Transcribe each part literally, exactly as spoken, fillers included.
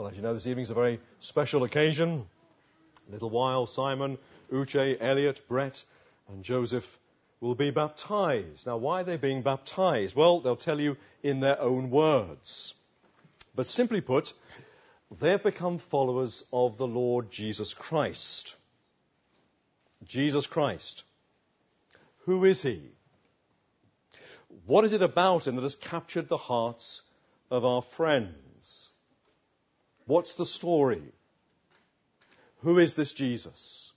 Well, as you know, this evening's a very special occasion. A little while, Simon, Uche, Elliot, Brett, and Joseph will be baptized. Now, why are they being baptized? Well, they'll tell you in their own words. But simply put, they've become followers of the Lord Jesus Christ. Jesus Christ. Who is he? What is it about him that has captured the hearts of our friends? What's the story? Who is this Jesus?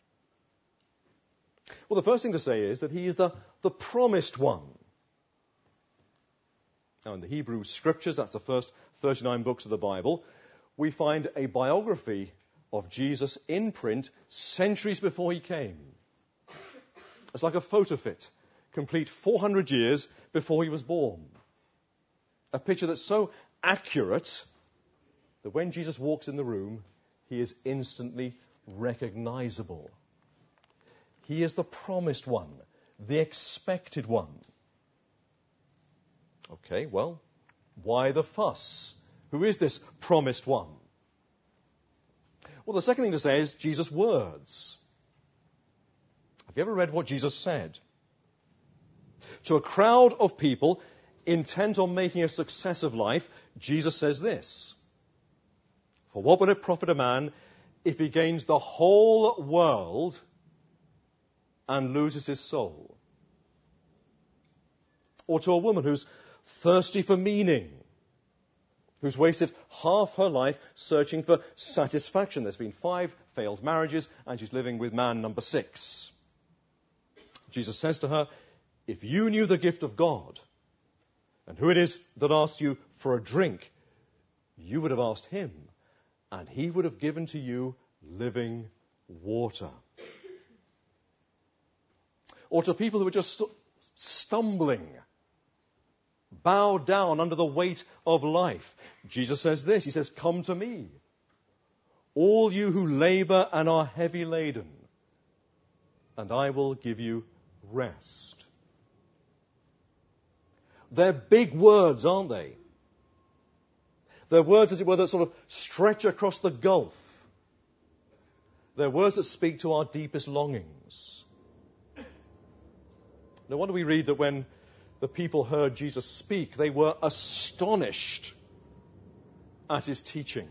Well, the first thing to say is that he is the, the promised one. Now, in the Hebrew Scriptures, that's the first thirty-nine books of the Bible, we find a biography of Jesus in print centuries before he came. It's like a photo fit, complete four hundred years before he was born. A picture that's so accurate that when Jesus walks in the room, he is instantly recognizable. He is the promised one, the expected one. Okay, well, why the fuss? Who is this promised one? Well, the second thing to say is Jesus' words. Have you ever read what Jesus said? To a crowd of people intent on making a success of life, Jesus says this: "For what would it profit a man if he gains the whole world and loses his soul?" Or to a woman who's thirsty for meaning, who's wasted half her life searching for satisfaction. There's been five failed marriages, and she's living with man number six. Jesus says to her, if you knew the gift of God, and who it is that asked you for a drink, you would have asked him, and he would have given to you living water. Or to people who are just stumbling, bowed down under the weight of life, Jesus says this, he says, come to me, all you who labor and are heavy laden, and I will give you rest. They're big words, aren't they? They're words, as it were, that sort of stretch across the gulf. They're words that speak to our deepest longings. No wonder we read that when the people heard Jesus speak, they were astonished at his teaching.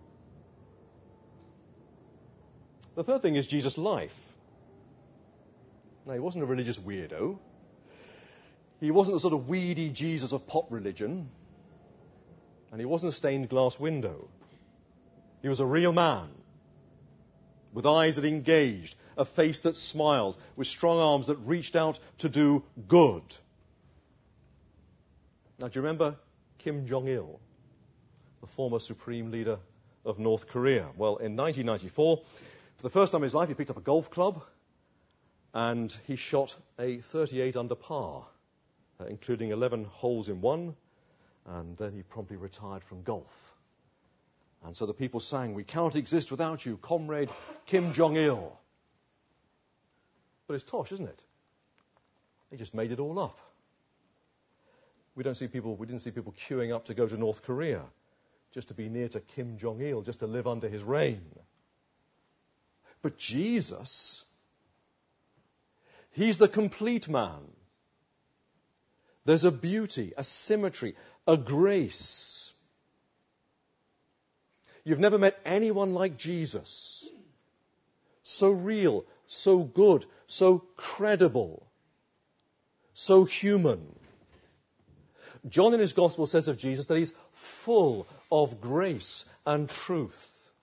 The third thing is Jesus' life. Now, he wasn't a religious weirdo. He wasn't the sort of weedy Jesus of pop religion. And he wasn't a stained glass window. He was a real man, with eyes that engaged, a face that smiled, with strong arms that reached out to do good. Now, do you remember Kim Jong-il, the former supreme leader of North Korea? Well, in nineteen ninety-four, for the first time in his life, he picked up a golf club and he shot a thirty-eight under par, uh, including eleven holes in one, and then he promptly retired from golf. And so the people sang, we cannot exist without you, comrade Kim Jong-il. But it's tosh, isn't it? They just made it all up. We don't see people, we didn't see people queuing up to go to North Korea just to be near to Kim Jong-il, just to live under his reign. But Jesus, he's the complete man. There's a beauty, a symmetry, a grace. You've never met anyone like Jesus. So real, so good, so credible, so human. John in his Gospel says of Jesus that he's full of grace and truth.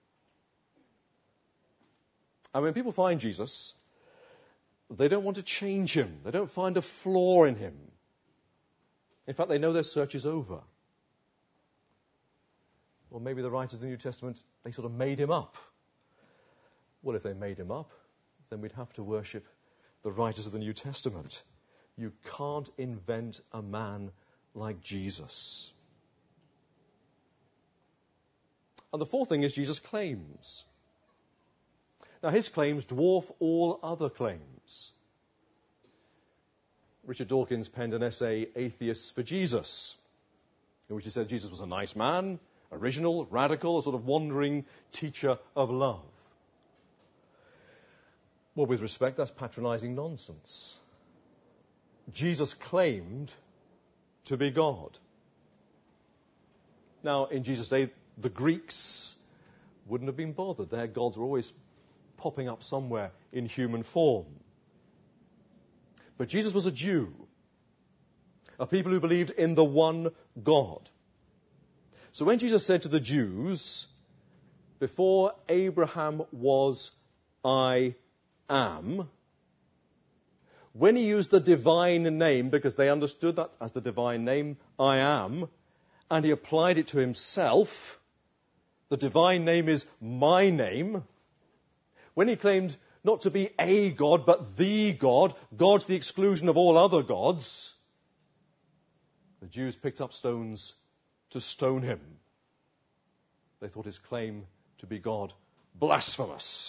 And when people find Jesus, they don't want to change him. They don't find a flaw in him. In fact, they know their search is over. Or maybe the writers of the New Testament, they sort of made him up. Well, if they made him up, then we'd have to worship the writers of the New Testament. You can't invent a man like Jesus. And the fourth thing is Jesus' claims. Now, his claims dwarf all other claims. Richard Dawkins penned an essay, Atheists for Jesus, in which he said Jesus was a nice man, original, radical, a sort of wandering teacher of love. Well, with respect, that's patronizing nonsense. Jesus claimed to be God. Now, in Jesus' day, the Greeks wouldn't have been bothered. Their gods were always popping up somewhere in human form. But Jesus was a Jew, a people who believed in the one God. So when Jesus said to the Jews, before Abraham was, I am, when he used the divine name, because they understood that as the divine name, I am, and he applied it to himself, the divine name is my name. When he claimed not to be a God, but the God, God to the exclusion of all other gods, the Jews picked up stones to stone him. They thought his claim to be God blasphemous.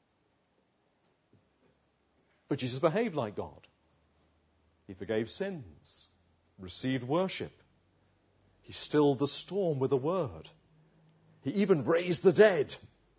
But Jesus behaved like God. He forgave sins, received worship. He stilled the storm with a word. He even raised the dead.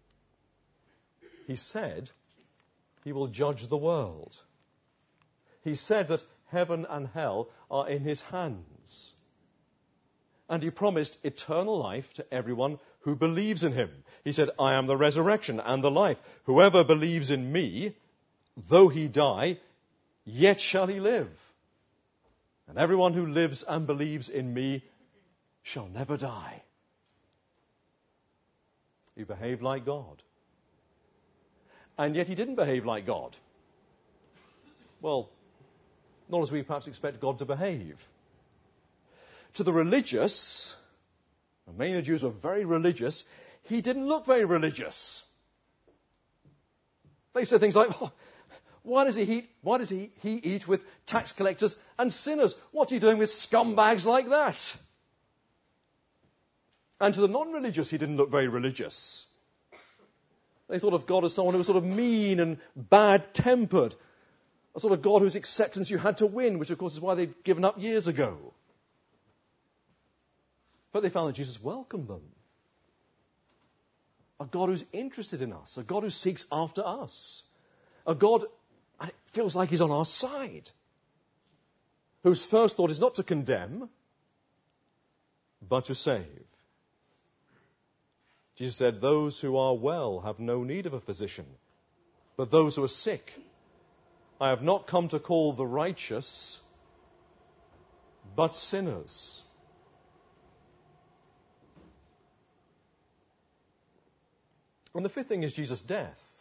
He said he will judge the world. He said that heaven and hell are in his hands. And he promised eternal life to everyone who believes in him. He said, I am the resurrection and the life. Whoever believes in me, though he die, yet shall he live. And everyone who lives and believes in me shall never die. He behaved like God. And yet he didn't behave like God. Well, not as we perhaps expect God to behave. To the religious, and many of the Jews were very religious, he didn't look very religious. They said things like, oh, why does he eat, why does he, he eat with tax collectors and sinners? What's he doing with scumbags like that? And to the non-religious, he didn't look very religious. They thought of God as someone who was sort of mean and bad-tempered. A sort of God whose acceptance you had to win, which of course is why they'd given up years ago. But they found that Jesus welcomed them. A God who's interested in us. A God who seeks after us. A God, and it feels like he's on our side. Whose first thought is not to condemn, but to save. Jesus said, those who are well have no need of a physician, but those who are sick. I have not come to call the righteous, but sinners. And the fifth thing is Jesus' death.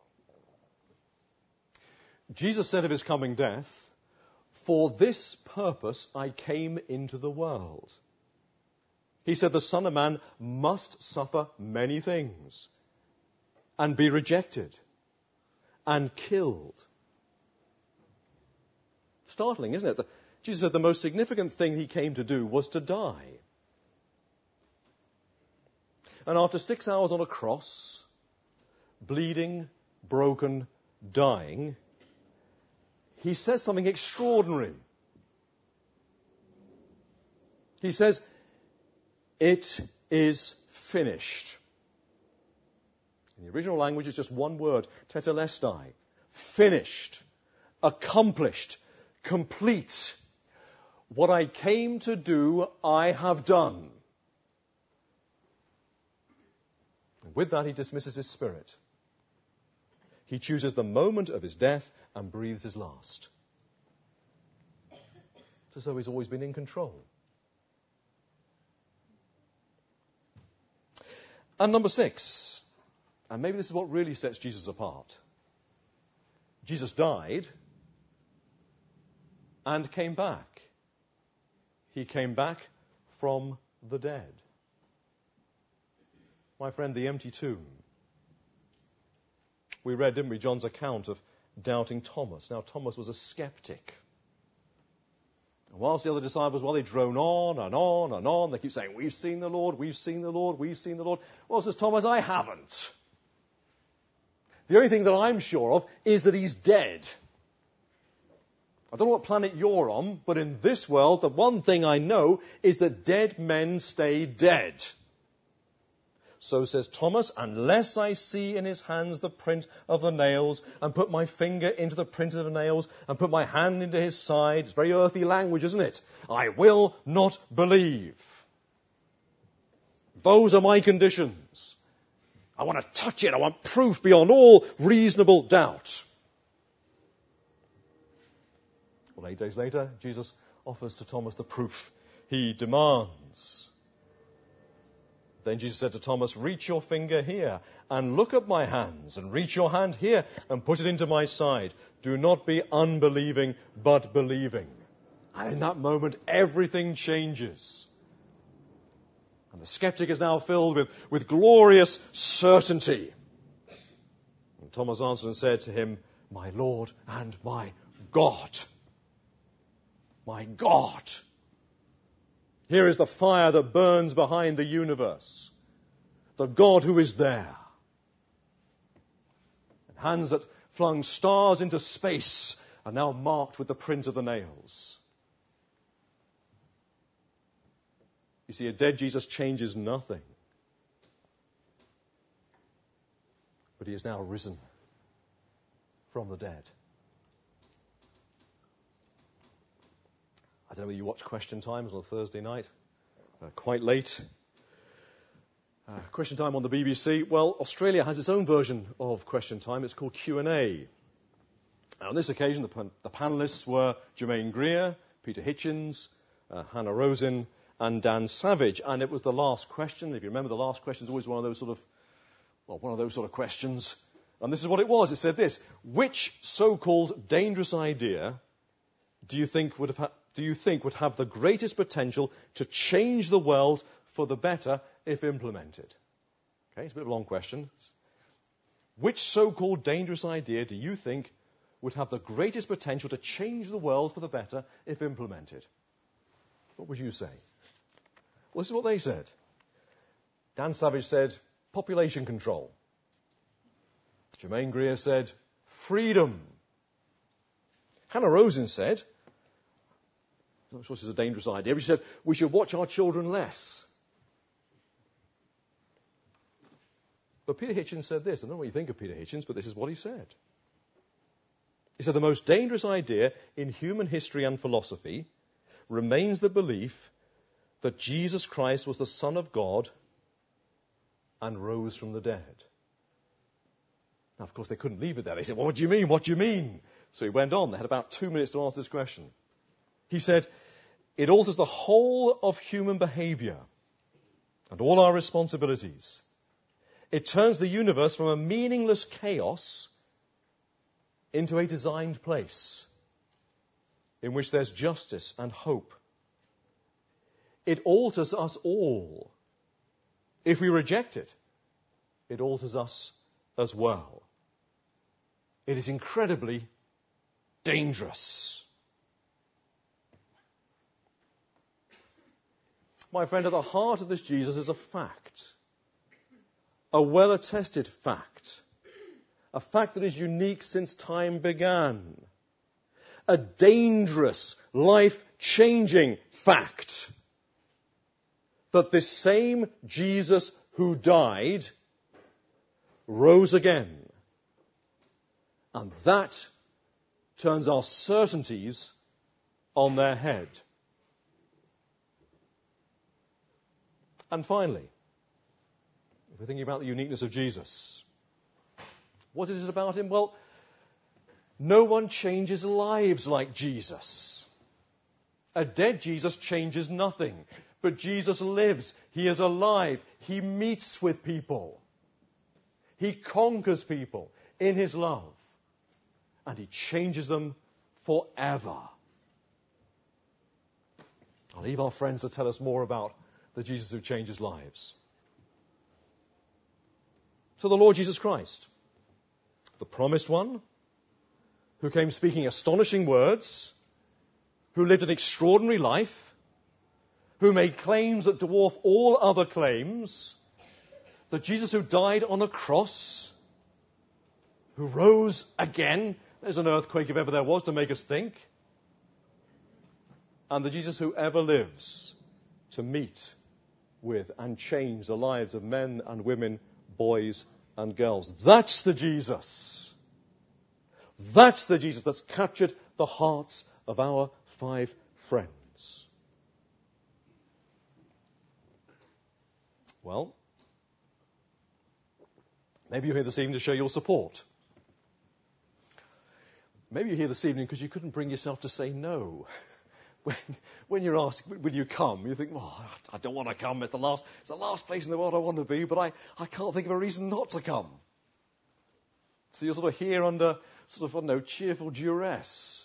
Jesus said of his coming death, for this purpose I came into the world. He said the Son of Man must suffer many things and be rejected and killed. Startling, isn't it? The, Jesus said the most significant thing he came to do was to die. And after six hours on a cross, bleeding, broken, dying, he says something extraordinary. He says, it is finished. In the original language, it's just one word, tetelestai. Finished, accomplished, complete. What I came to do, I have done. And with that, he dismisses his spirit. He chooses the moment of his death and breathes his last. It's as though he's always been in control. And number six, and maybe this is what really sets Jesus apart. Jesus died and came back. He came back from the dead. My friend, the empty tomb. We read, didn't we, John's account of doubting Thomas. Now, Thomas was a skeptic. And whilst the other disciples, well, they drone on and on and on, they keep saying, we've seen the Lord, we've seen the Lord, we've seen the Lord. Well, says Thomas, I haven't. The only thing that I'm sure of is that he's dead. I don't know what planet you're on, but in this world, the one thing I know is that dead men stay dead. So says Thomas, unless I see in his hands the print of the nails, and put my finger into the print of the nails, and put my hand into his side, it's very earthy language, isn't it? I will not believe. Those are my conditions. I want to touch it. I want proof beyond all reasonable doubt. Well, eight days later, Jesus offers to Thomas the proof he demands. Then Jesus said to Thomas, reach your finger here and look at my hands, and reach your hand here and put it into my side. Do not be unbelieving, but believing. And in that moment, everything changes. And the skeptic is now filled with, with glorious certainty. And Thomas answered and said to him, my Lord and my God. My God. Here is the fire that burns behind the universe. The God who is there. And hands that flung stars into space are now marked with the print of the nails. You see, a dead Jesus changes nothing. But he is now risen from the dead. I don't know whether you watch Question Times on a Thursday night. Uh, quite late. Uh, Question Time on the B B C. Well, Australia has its own version of Question Time. It's called Q and A. And on this occasion, the, pan- the panellists were Germaine Greer, Peter Hitchens, uh, Hannah Rosin, and Dan Savage. And it was the last question. If you remember, the last question is always one of those sort of, well, one of those sort of questions. And this is what it was. It said this: which so-called dangerous idea do you think would have ha- do you think would have the greatest potential to change the world for the better if implemented? Okay, it's a bit of a long question. Which so-called dangerous idea do you think would have the greatest potential to change the world for the better if implemented? What would you say? Well, this is what they said. Dan Savage said, population control. Germaine Greer said, freedom. Hannah Rosin said, I'm not sure this is a dangerous idea, but she said, we should watch our children less. But Peter Hitchens said this. I don't know what you think of Peter Hitchens, but this is what he said. He said, the most dangerous idea in human history and philosophy remains the belief that Jesus Christ was the Son of God and rose from the dead. Now, of course, they couldn't leave it there. They said, well, what do you mean? What do you mean? So he went on. They had about two minutes to answer this question. He said, it alters the whole of human behavior and all our responsibilities. It turns the universe from a meaningless chaos into a designed place in which there's justice and hope. It alters us all. If we reject it, it alters us as well. It is incredibly dangerous. My friend, at the heart of this Jesus is a fact. A well-attested fact. A fact that is unique since time began. A dangerous, life-changing fact. That this same Jesus who died rose again. And that turns our certainties on their head. And finally, if we're thinking about the uniqueness of Jesus, what is it about him? Well, no one changes lives like Jesus. A dead Jesus changes nothing. But Jesus lives. He is alive. He meets with people. He conquers people in his love. And he changes them forever. I'll leave our friends to tell us more about the Jesus who changes lives. So the Lord Jesus Christ, the promised one, who came speaking astonishing words, who lived an extraordinary life, who made claims that dwarf all other claims, the Jesus who died on a cross, who rose again, there's an earthquake if ever there was to make us think, and the Jesus who ever lives to meet with and change the lives of men and women, boys and girls. That's the Jesus. That's the Jesus that's captured the hearts of our five friends. Well, maybe you're here this evening to show your support. Maybe you're here this evening because you couldn't bring yourself to say no. When, when you're asked, will you come? You think, oh, I don't want to come. It's the last, it's the last place in the world I want to be, but I, I can't think of a reason not to come. So you're sort of here under sort of, I don't know, cheerful duress.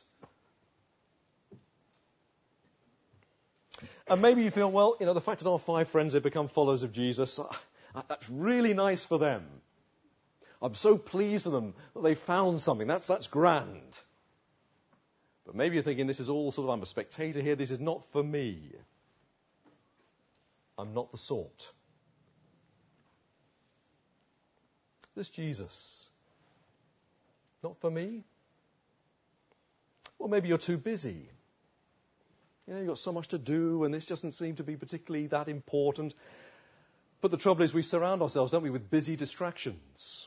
And maybe you feel, well, you know, the fact that our five friends have become followers of Jesus, uh, that's really nice for them. I'm so pleased for them that they found something. That's, that's grand. But maybe you're thinking, this is all sort of, I'm a spectator here. This is not for me. I'm not the sort. This Jesus, not for me? Well, maybe you're too busy. You know, you've got so much to do, and this doesn't seem to be particularly that important. But the trouble is we surround ourselves, don't we, with busy distractions.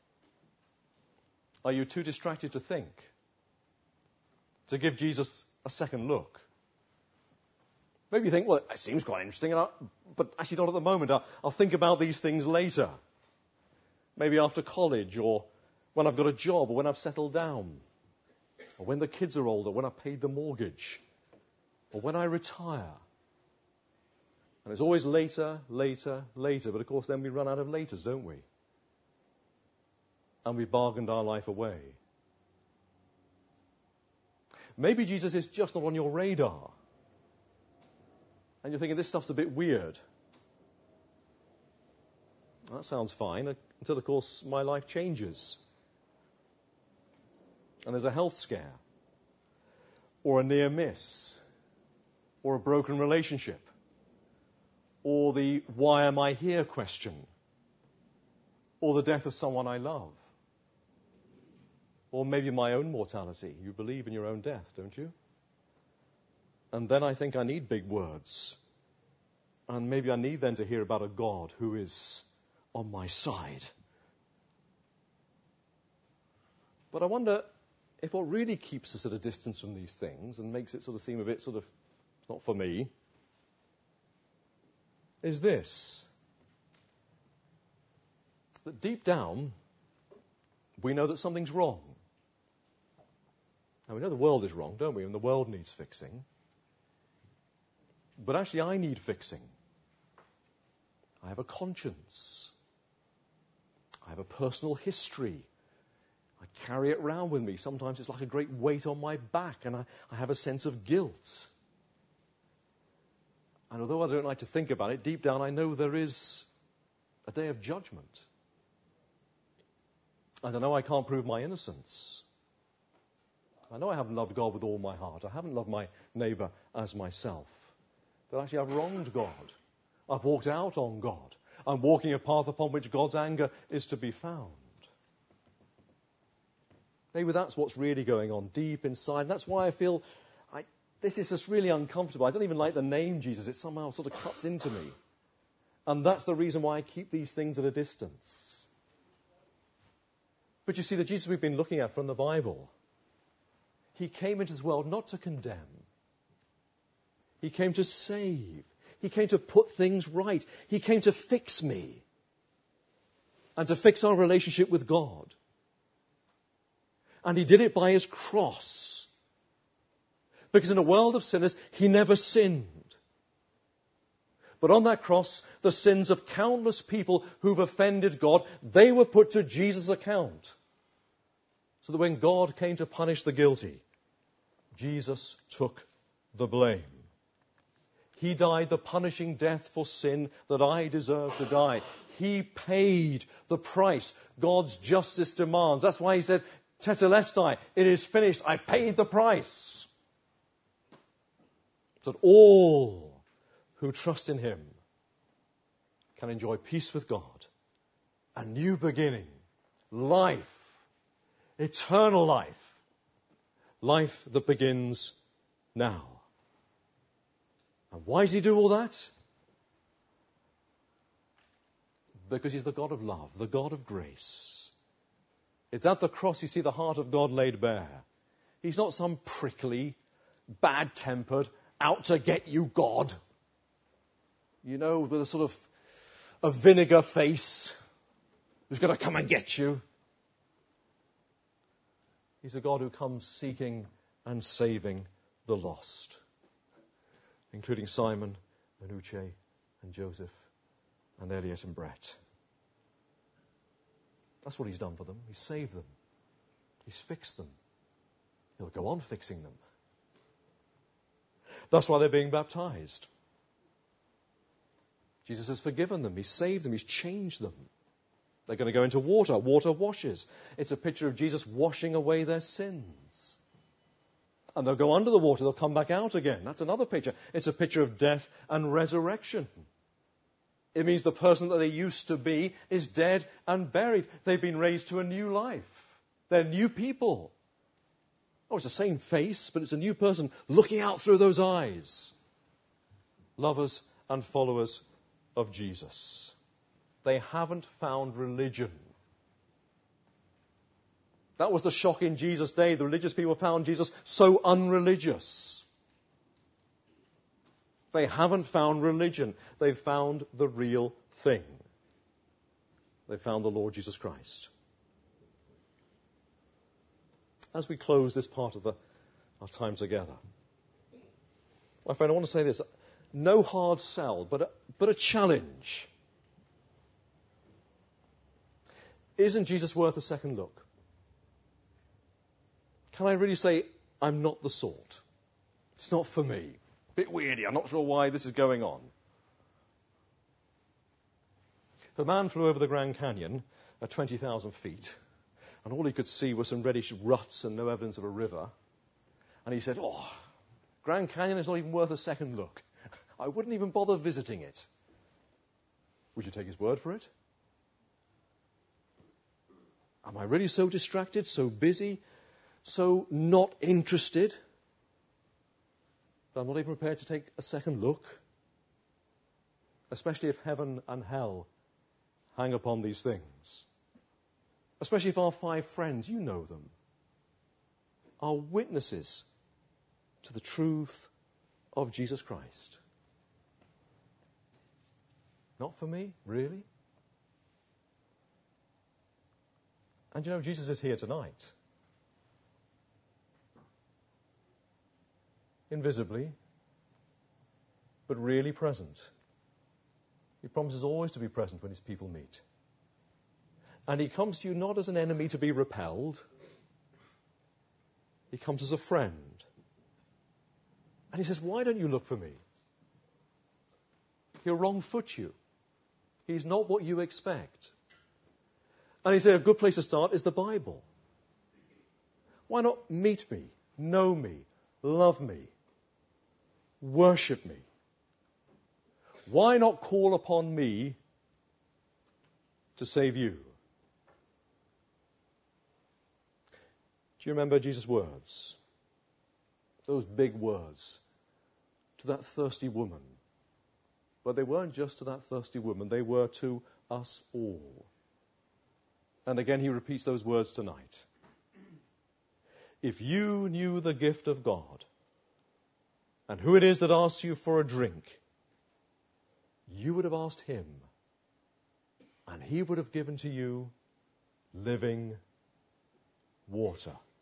Are you too distracted to think? To give Jesus a second look? Maybe you think, well, it seems quite interesting, but actually not at the moment. I'll, I'll think about these things later. Maybe after college, or when I've got a job, or when I've settled down, or when the kids are older, when I've paid the mortgage, or when I retire. And it's always later, later, later. But of course then we run out of laters, don't we? And we bargained our life away. Maybe Jesus is just not on your radar. And you're thinking, this stuff's a bit weird. That sounds fine, until of course my life changes. And there's a health scare, or a near miss, or a broken relationship, or the why am I here question, or the death of someone I love, or maybe my own mortality. You believe in your own death, don't you? And then I think I need big words. And maybe I need then to hear about a God who is on my side. But I wonder if what really keeps us at a distance from these things and makes it sort of seem a bit sort of, not for me, is this. That deep down, we know that something's wrong. Now, we know the world is wrong, don't we? And the world needs fixing. But actually, I need fixing. I have a conscience. I have a personal history. I carry it around with me. Sometimes it's like a great weight on my back, and I, I have a sense of guilt. And although I don't like to think about it, deep down I know there is a day of judgment. And I know I can't prove my innocence. I know I haven't loved God with all my heart. I haven't loved my neighbour as myself. That actually I've wronged God. I've walked out on God. I'm walking a path upon which God's anger is to be found. Maybe that's what's really going on deep inside. And that's why I feel I, this is just really uncomfortable. I don't even like the name Jesus. It somehow sort of cuts into me. And that's the reason why I keep these things at a distance. But you see, the Jesus we've been looking at from the Bible, he came into this world not to condemn. He came to save. He came to put things right. He came to fix me and to fix our relationship with God. And he did it by his cross. Because in a world of sinners, he never sinned. But on that cross, the sins of countless people who've offended God, they were put to Jesus' account. So that when God came to punish the guilty, Jesus took the blame. He died the punishing death for sin that I deserve to die. He paid the price God's justice demands. That's why he said, Tetelestai, it is finished. I paid the price. So that all who trust in him can enjoy peace with God, a new beginning, life, eternal life, life that begins now. And why does he do all that? because he's the God of love, the God of grace. It's at the cross you see the heart of God laid bare. He's not some prickly, bad-tempered, out-to-get-you God. You know, with a sort of a vinegar face who's going to come and get you. He's a God who comes seeking and saving the lost, including Simon and Uche and Joseph and Elliot and Brett. That's what he's done for them. He's saved them. He's fixed them. He'll go on fixing them. That's why they're being baptized. Jesus has forgiven them. He's saved them. He's changed them. They're going to go into water. Water washes. It's a picture of Jesus washing away their sins. And they'll go under the water. They'll come back out again. That's another picture. It's a picture of death and resurrection. It means the person that they used to be is dead and buried. They've been raised to a new life. They're new people. Oh, it's the same face, but it's a new person looking out through those eyes. Lovers and followers of Jesus. They haven't found religion. That was the shock in Jesus' day. The religious people found Jesus so unreligious. They haven't found religion. They've found the real thing. They found the Lord Jesus Christ. As we close this part of the, our time together, my friend, I want to say this. No hard sell, but a, but a challenge. Isn't Jesus worth a second look? Can I really say, I'm not the sort? It's not for me. Bit weirdy. I'm not sure why this is going on. If a man flew over the Grand Canyon at twenty thousand feet, and all he could see were some reddish ruts and no evidence of a river, and he said, oh, Grand Canyon is not even worth a second look. I wouldn't even bother visiting it. Would you take his word for it? Am I really so distracted, so busy, so not interested that I'm not even prepared to take a second look? Especially if heaven and hell hang upon these things. Especially if our five friends, you know them, are witnesses to the truth of Jesus Christ. Not for me, really? And you know, Jesus is here tonight. Invisibly, but really present. He promises always to be present when his people meet. And he comes to you not as an enemy to be repelled. He comes as a friend. And he says, why don't you look for me? He'll wrong foot you. He's not what you expect. And he said, a good place to start is the Bible. Why not meet me, know me, love me, worship me? Why not call upon me to save you? Do you remember Jesus' words? Those big words to that thirsty woman. But they weren't just to that thirsty woman, they were to us all. And again he repeats those words tonight. If you knew the gift of God, and who it is that asks you for a drink, you would have asked him, and he would have given to you living water.